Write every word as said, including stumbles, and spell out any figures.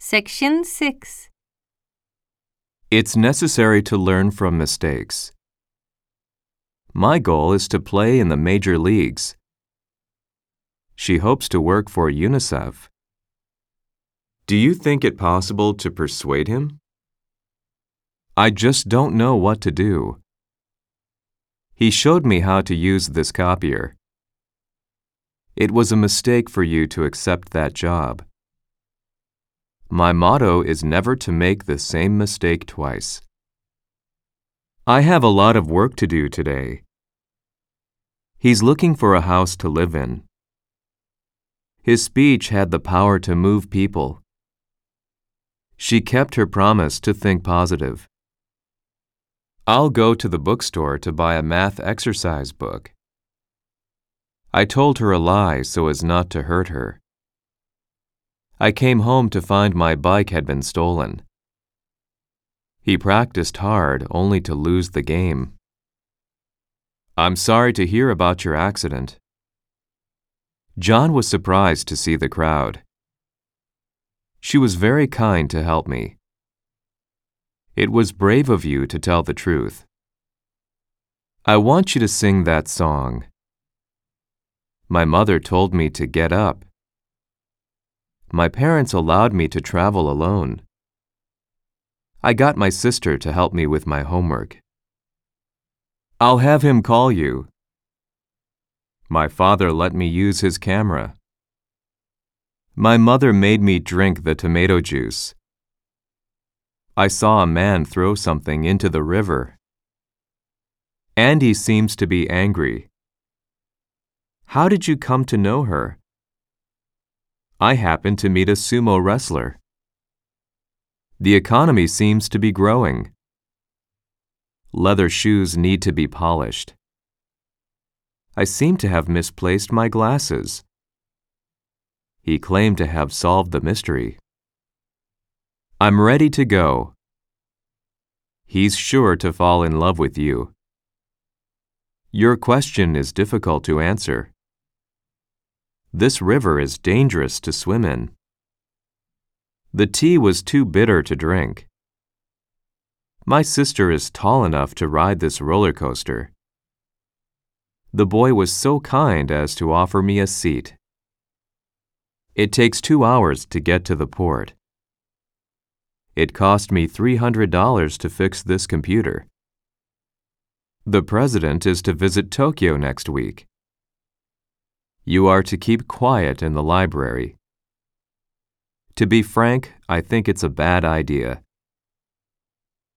Section six. It's necessary to learn from mistakes. My goal is to play in the major leagues. She hopes to work for UNICEF. Do you think it possible to persuade him? I just don't know what to do. He showed me how to use this copier. It was a mistake for you to accept that job. My motto is never to make the same mistake twice. I have a lot of work to do today. He's looking for a house to live in. His speech had the power to move people. She kept her promise to think positive. I'll go to the bookstore to buy a math exercise book. I told her a lie so as not to hurt her. I came home to find my bike had been stolen. He practiced hard only to lose the game. I'm sorry to hear about your accident. John was surprised to see the crowd. She was very kind to help me. It was brave of you to tell the truth. I want you to sing that song. My mother told me to get up. My parents allowed me to travel alone. I got my sister to help me with my homework. I'll have him call you. My father let me use his camera. My mother made me drink the tomato juice. I saw a man throw something into the river. Andy seems to be angry. How did you come to know her? I happened to meet a sumo wrestler. The economy seems to be growing. Leather shoes need to be polished. I seem to have misplaced my glasses. He claimed to have solved the mystery. I'm ready to go. He's sure to fall in love with you. Your question is difficult to answer. This river is dangerous to swim in. The tea was too bitter to drink. My sister is tall enough to ride this roller coaster. The boy was so kind as to offer me a seat. It takes two hours to get to the port. It cost me three hundred dollars to fix this computer. The president is to visit Tokyo next week. You are to keep quiet in the library. To be frank, I think it's a bad idea.